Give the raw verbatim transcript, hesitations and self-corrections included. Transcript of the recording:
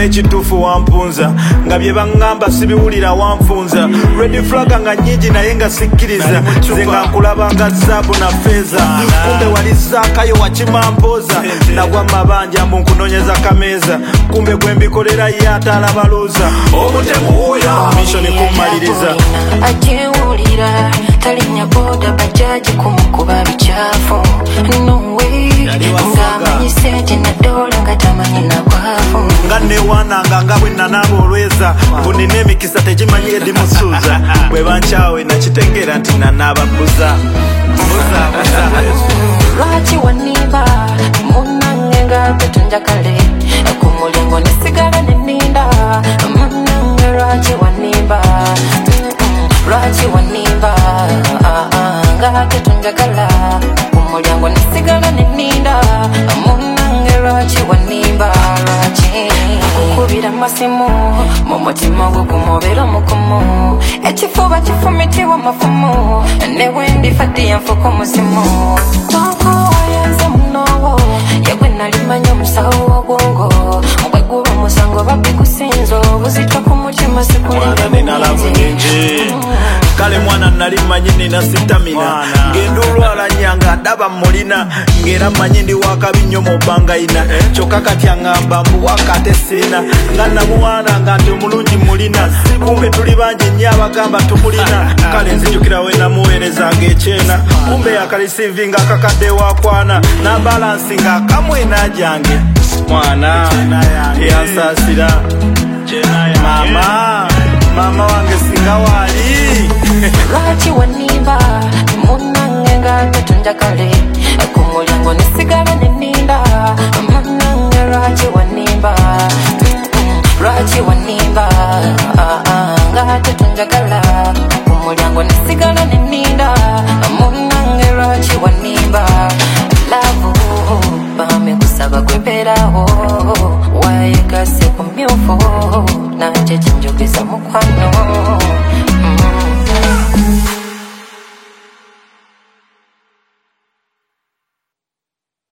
n'ekituufu wampunza nga bye baŋŋamba sibiwulira wanfunza red flag nga nnyingi naye nga sikkiriza nze nga nkulaba nga zaabu na feeza kumbe wali zaakayo wakimampoza nagwa mabanja mbu nkunoonyeza kameeza kumbe gwe mbikolera ye atalabaluuza omutemu oyo mishoni kummaliriza ajewulira talinya boda bajaji kumukuba bicaafu no way ngamanyi sente na dola nga tamanyi nagwafu nga newananga nga bwe nanaaba olweza mbu nina emikisa tegimanyi edimusuuza bwe bankyawe nakitengera nti nanaaba mbuza lwaki waniba munange nga kwetunjakale ku mulingo nesigala neninda munange lwaki waniba lwaki waniba nga kwetunjakala ku mulingo nesigala neninda munange lwaki waniba lwaki kukubira amasimu mu mutima gwo kumubera mukumu ekifuba kifumitibwa mafumu newe ndifatiya nfuka omuzimu twakowayenze munowo yegwe nalimanya omusawo wobwongo bweguba omusango babikusinza obuzitwa ku mutima sikulinga kale mwana nali manyi nina sitamina ngenda olwala nyanga ndaba mulina ngera manyi ndi wakabi nnyo mu bbangayina kyokka kati aŋŋamba mbu wakate sirina nga namwana nga nti omulungi mulina kumbe tuli bangi nnyo abagamba tumulina kale nzijukira we namuweerezanga ekyena kumbe yakalisivinga akakadde wakwana nabalansi nga akamwena jange mwana yansaasira mama mama wange singa wali lwaki waniba munange nga kwetunjakale ku mulingo